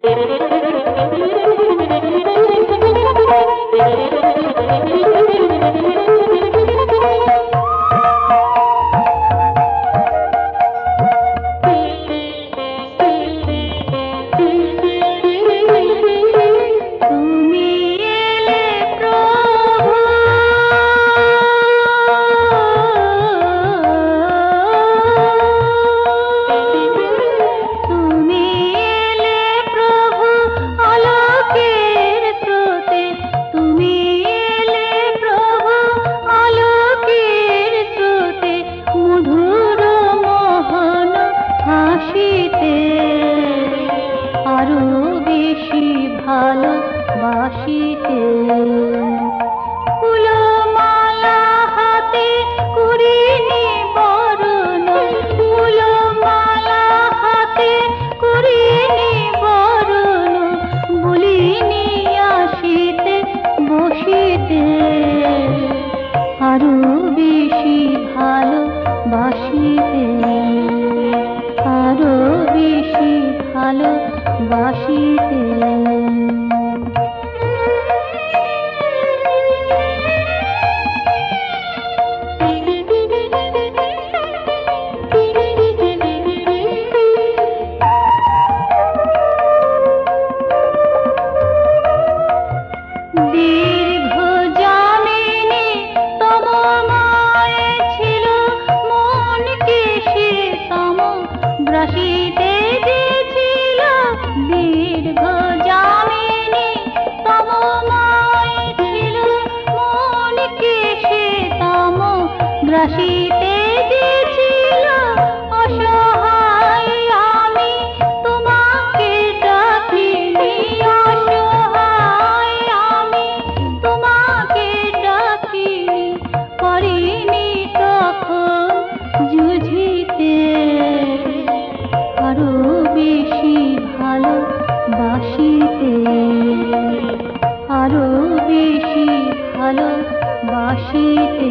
ভালোবাসিতে ফুলমালা হাতে করিনি বরণ, ফুলমালা হাতে করিনি বরণ, বলিনি আসিতে বসিতে আরো বেশি ভালোবাসিতে, আরো বেশি ভালোবাসিতে। দীর্ঘ যামিনী তব মায়ে ছিল মনকে সে তম গ্রাসিতে দিয়েছিল। দীর্ঘ যামিনী তব মায়ে ছিল মনকে সে তম গ্রাসিতে দিয়েছিল। অসহায় আমি তোমাকে ডাকিনি, অসহায় আমি তোমাকে ডাকিনি, পারিনি তখন যুঝিতে আরো বেশি ভালোবাসিতে, আরো বেশি ভালোবাসিতে।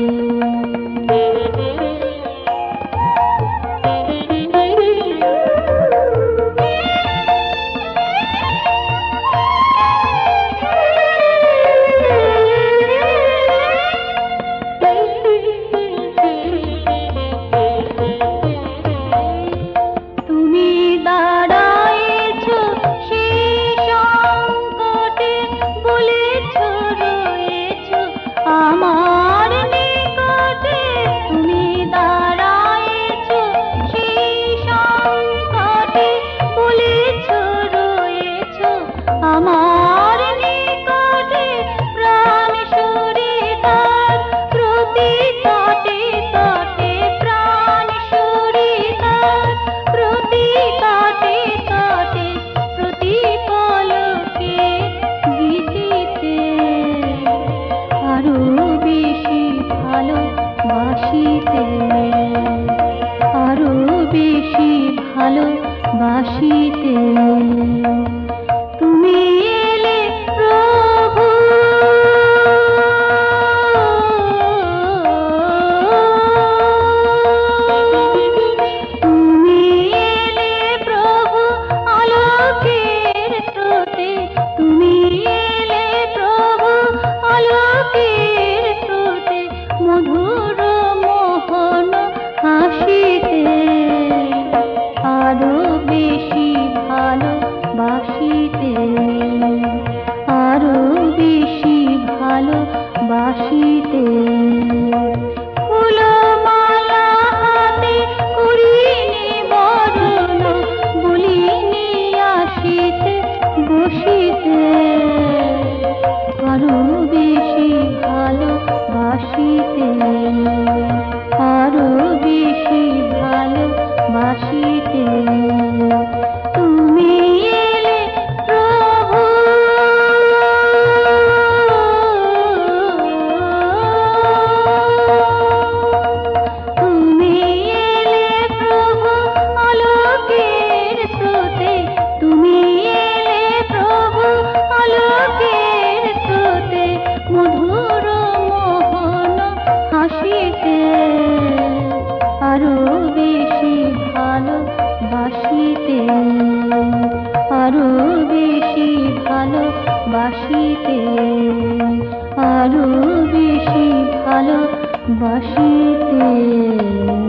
তুমি দাঁড়ায়েছ সেই সংকটে, বলেছ রয়েছ আমার নিকটে। তুমি দাঁড়ায়েছ সেই সংকটে, বলেছ রয়েছ আমার নিকটে। প্রাণ সুরিতার প্রতি তটে তটে, প্রাণ সুরিতার প্রতি তটে তটে, প্রতি পলকে গীতিতে আরো বেশি ভালোবাসিতে, আরো বেশি ভালোবাসিতে। তুমি এলে প্রভু, তুমি এলে প্রভু আলোকের স্রোতে, তুমি এলে প্রভু আলোকের স্রোতে, মধুর মোহন হাসিতে আরো বেশি ভালোবাসিতে। বাসিতে, আরো বেশি ভালো বাসিতে।